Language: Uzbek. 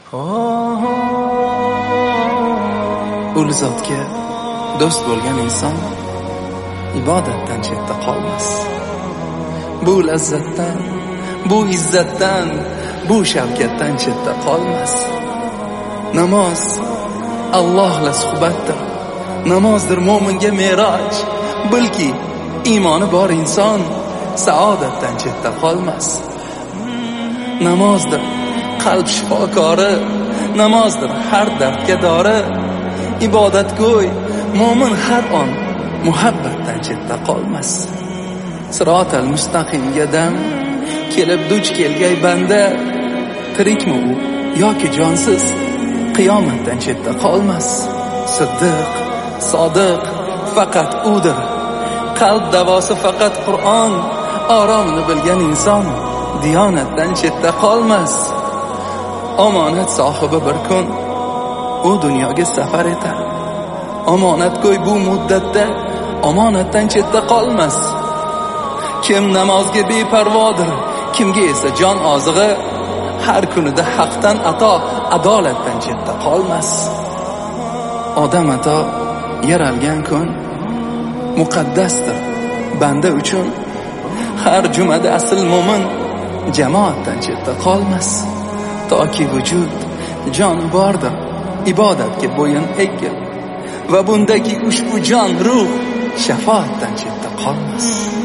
Ul zotga do'st bo'lgan inson ibodatdan chetda qolmas. Bu lazzatdan, bu izzatdan, bu shavkatdan chetda qolmas. Namoz Alloh la suhbatdir. Namozdir mo'minga me'roj. Bilki, iymoni bor inson saodatdan chetda qolmas. Namozdir qalb shifokori, namozdir har dardga dori. Ibodatgo'y mo'min har on muhabbatdan chetda qolmas. Sirotal mustaqimga dam kelib duch kelgay banda, tirikmi u yoki jonsiz qiyomatdan chetda qolmas. Siddiq, sodiq faqat udir. Qalb davosi faqat Qur'on. Oromni bilgan inson diyonatdan chetda qolmas. Omonat sohibi bir kun u dunyoga safar etar. Omonatgo'y bu muddatda omonatdan chetda qolmas. Kim namozga beparvodir, kimga esa jon ozig'i, har kunida haqdan ato, adolatdan chetda qolmas. Odam ato yaralgan kun muqaddasdir banda uchun. Har jumada asl mo'min jamoatdan chetda qolmas. Toki vujud jon bordir, ibodatga bo'yin egil va bundagi ushbu jon ruh shafoatdan chetda qolmas.